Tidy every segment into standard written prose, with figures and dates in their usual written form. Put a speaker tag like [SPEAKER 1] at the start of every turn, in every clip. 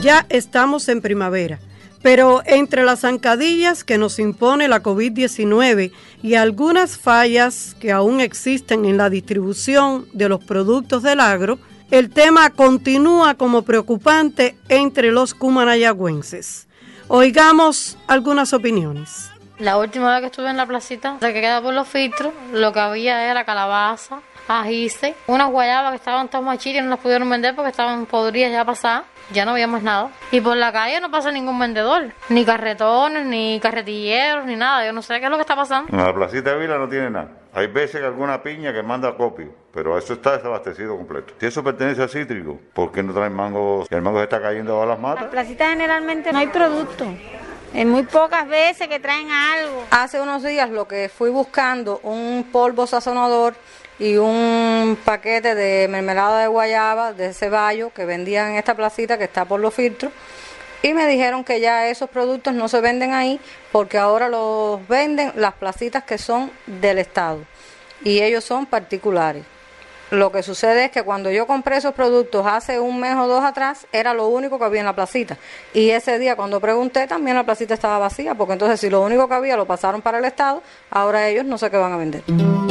[SPEAKER 1] Ya estamos en primavera, pero entre las zancadillas que nos impone la COVID-19 y algunas fallas que aún existen en la distribución de los productos del agro, el tema continúa como preocupante entre los cumanayagüenses. Oigamos algunas opiniones.
[SPEAKER 2] La última vez que estuve en la placita, que queda por los filtros, lo que había era calabaza, ajíce, unas guayabas que estaban todas machitas y no las pudieron vender porque estaban podridas ya pasadas. Ya no había más nada. Y por la calle no pasa ningún vendedor. Ni carretones, ni carretilleros, ni nada. Yo no sé qué es lo que está pasando.
[SPEAKER 3] En la placita de Vila no tiene nada. Hay veces que alguna piña que manda acopio, pero eso está desabastecido completo. Si eso pertenece a cítrico, ¿por qué no traen mango? El mango se está cayendo a las matas.
[SPEAKER 4] En la placita generalmente no hay producto. En muy pocas veces que traen algo.
[SPEAKER 5] Hace unos días lo que fui buscando, un polvo sazonador y un paquete de mermelada de guayaba, de ceballo, que vendían en esta placita que está por los filtros, y me dijeron que ya esos productos no se venden ahí, porque ahora los venden las placitas que son del Estado, y ellos son particulares. Lo que sucede es que cuando yo compré esos productos hace un mes o dos atrás, era lo único que había en la placita, y ese día cuando pregunté también la placita estaba vacía, porque entonces si lo único que había lo pasaron para el Estado, ahora ellos no sé qué van a vender.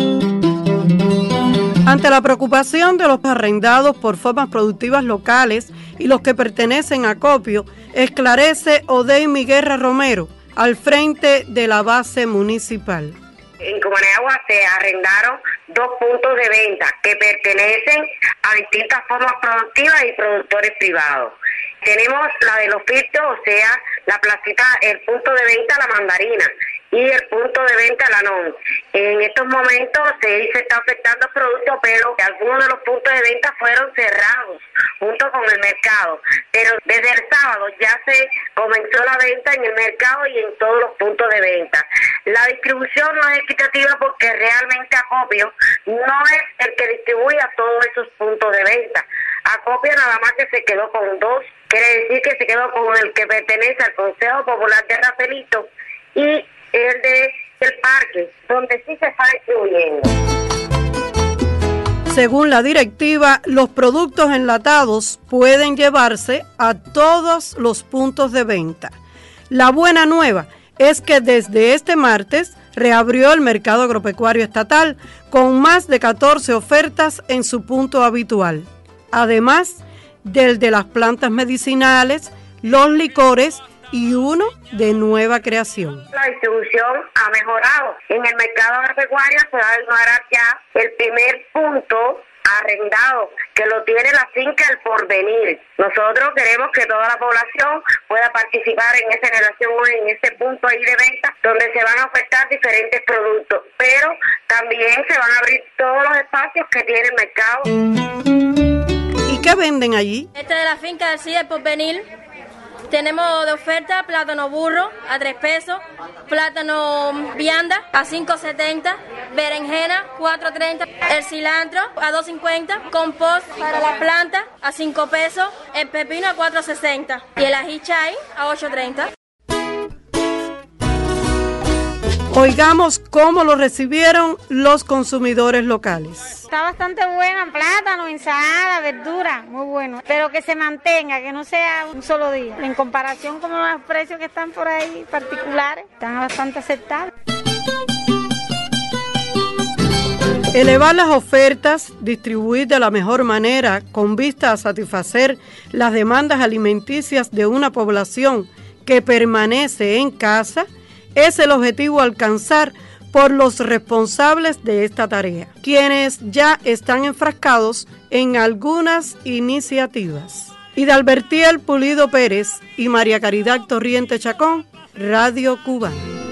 [SPEAKER 1] Ante la preocupación de los arrendados por formas productivas locales y los que pertenecen a acopio, esclarece Odeimi Guerra Romero, al frente de la base municipal.
[SPEAKER 6] En Cumanagua se arrendaron 2 puntos de venta que pertenecen a distintas formas productivas y productores privados. Tenemos la de los filtros, o sea, la placita, el punto de venta La Mandarina y el punto de venta La Non. En estos momentos se está ofertando productos, pero algunos de los puntos de venta fueron cerrados junto con el mercado. Pero desde el sábado ya se comenzó la venta en el mercado y en todos los puntos de venta. La distribución no es equitativa porque realmente Acopio no es el que distribuye a todos esos puntos de venta. Acopio nada más que se quedó con 2, quiere decir que se quedó con el que pertenece al Consejo Popular de Rafaelito y el del parque, donde sí se está distribuyendo.
[SPEAKER 1] Según la directiva, los productos enlatados pueden llevarse a todos los puntos de venta. La buena nueva es que desde este martes reabrió el mercado agropecuario estatal con más de 14 ofertas en su punto habitual, además del de las plantas medicinales, los licores y uno de nueva creación.
[SPEAKER 6] La distribución ha mejorado. En el mercado agropecuario se va a inaugurar ya el primer punto arrendado, que lo tiene la finca El Porvenir. Nosotros queremos que toda la población pueda participar en esa generación, en ese punto ahí de venta, donde se van a ofertar diferentes productos, pero también se van a abrir todos los espacios que tiene el mercado.
[SPEAKER 1] ¿Y qué venden allí?
[SPEAKER 7] Este de la finca del CIE El Porvenir. Tenemos de oferta plátano burro a 3 pesos, plátano vianda a 5.70, berenjena 4.30, el cilantro a 2.50, compost para la planta a 5 pesos, el pepino a 4.60 y el ají chai a 8.30.
[SPEAKER 1] Oigamos cómo lo recibieron los consumidores locales.
[SPEAKER 4] Está bastante buena, plátano, ensalada, verdura, muy bueno. Pero que se mantenga, que no sea un solo día. En comparación con los precios que están por ahí particulares, están bastante aceptables.
[SPEAKER 1] Elevar las ofertas, distribuir de la mejor manera con vista a satisfacer las demandas alimenticias de una población que permanece en casa, es el objetivo a alcanzar por los responsables de esta tarea, quienes ya están enfrascados en algunas iniciativas. Hidalbertiel Pulido Pérez y María Caridad Torriente Chacón, Radio Cubana.